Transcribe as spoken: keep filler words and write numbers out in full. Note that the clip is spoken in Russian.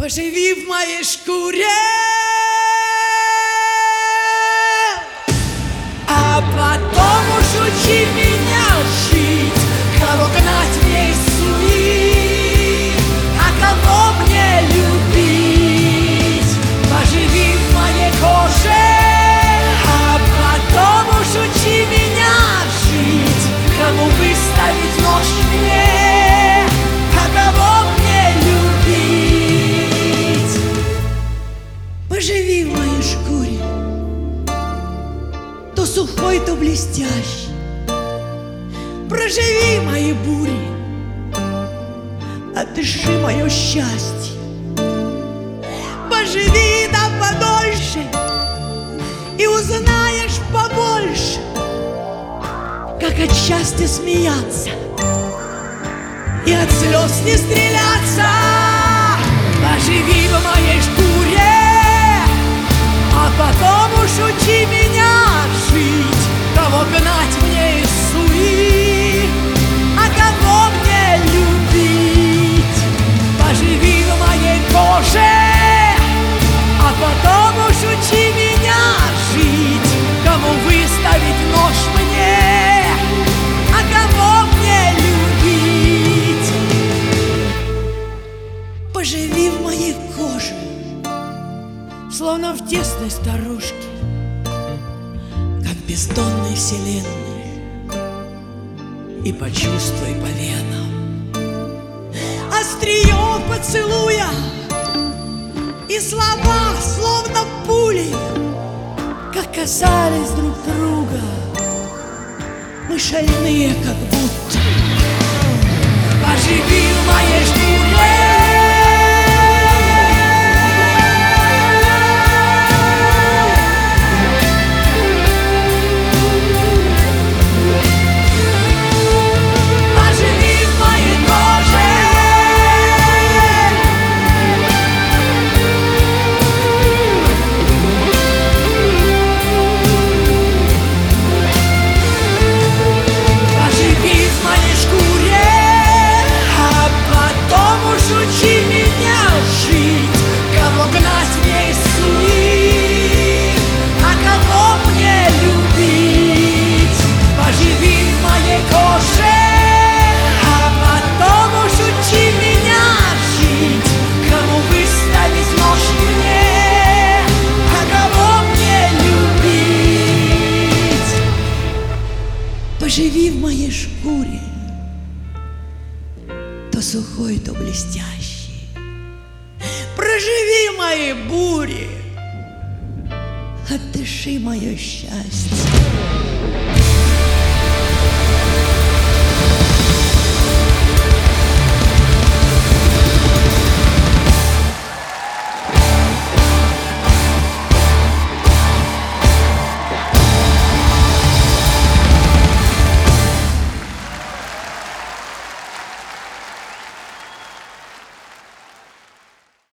Поживи в моей шкуре, а потом уж учи меня жить, кого гнать мне из суи, а кого мне любить. Поживи в моей коже, а потом уж учи меня жить, кому выставить нож мне, а кого мне любить. Поживи в моей шкуре, то сухой, то блестящий. Проживи мои бури, отдыши мое счастье. Поживи да подольше, и узнаешь побольше, как от счастья смеяться и от слез не стреляться. Поживи в моей шкуре, а потом уж учи меня жить, кого гнать мне из суи, а кого мне любить. Поживи в моей коже, а потом уж учи меня жить, кому выставить нож мне, а кого мне любить. Поживи в моей коже, словно в тесной сторожке, как бездонной вселенной, и почувствуй по венам острие поцелуя, и слова, словно пули, как касались друг друга, мы шальные, как будто. Поживи в моей шкуре, поживи в моей шкуре, то сухой, то блестящий. Проживи мои бури, отдыши мое счастье.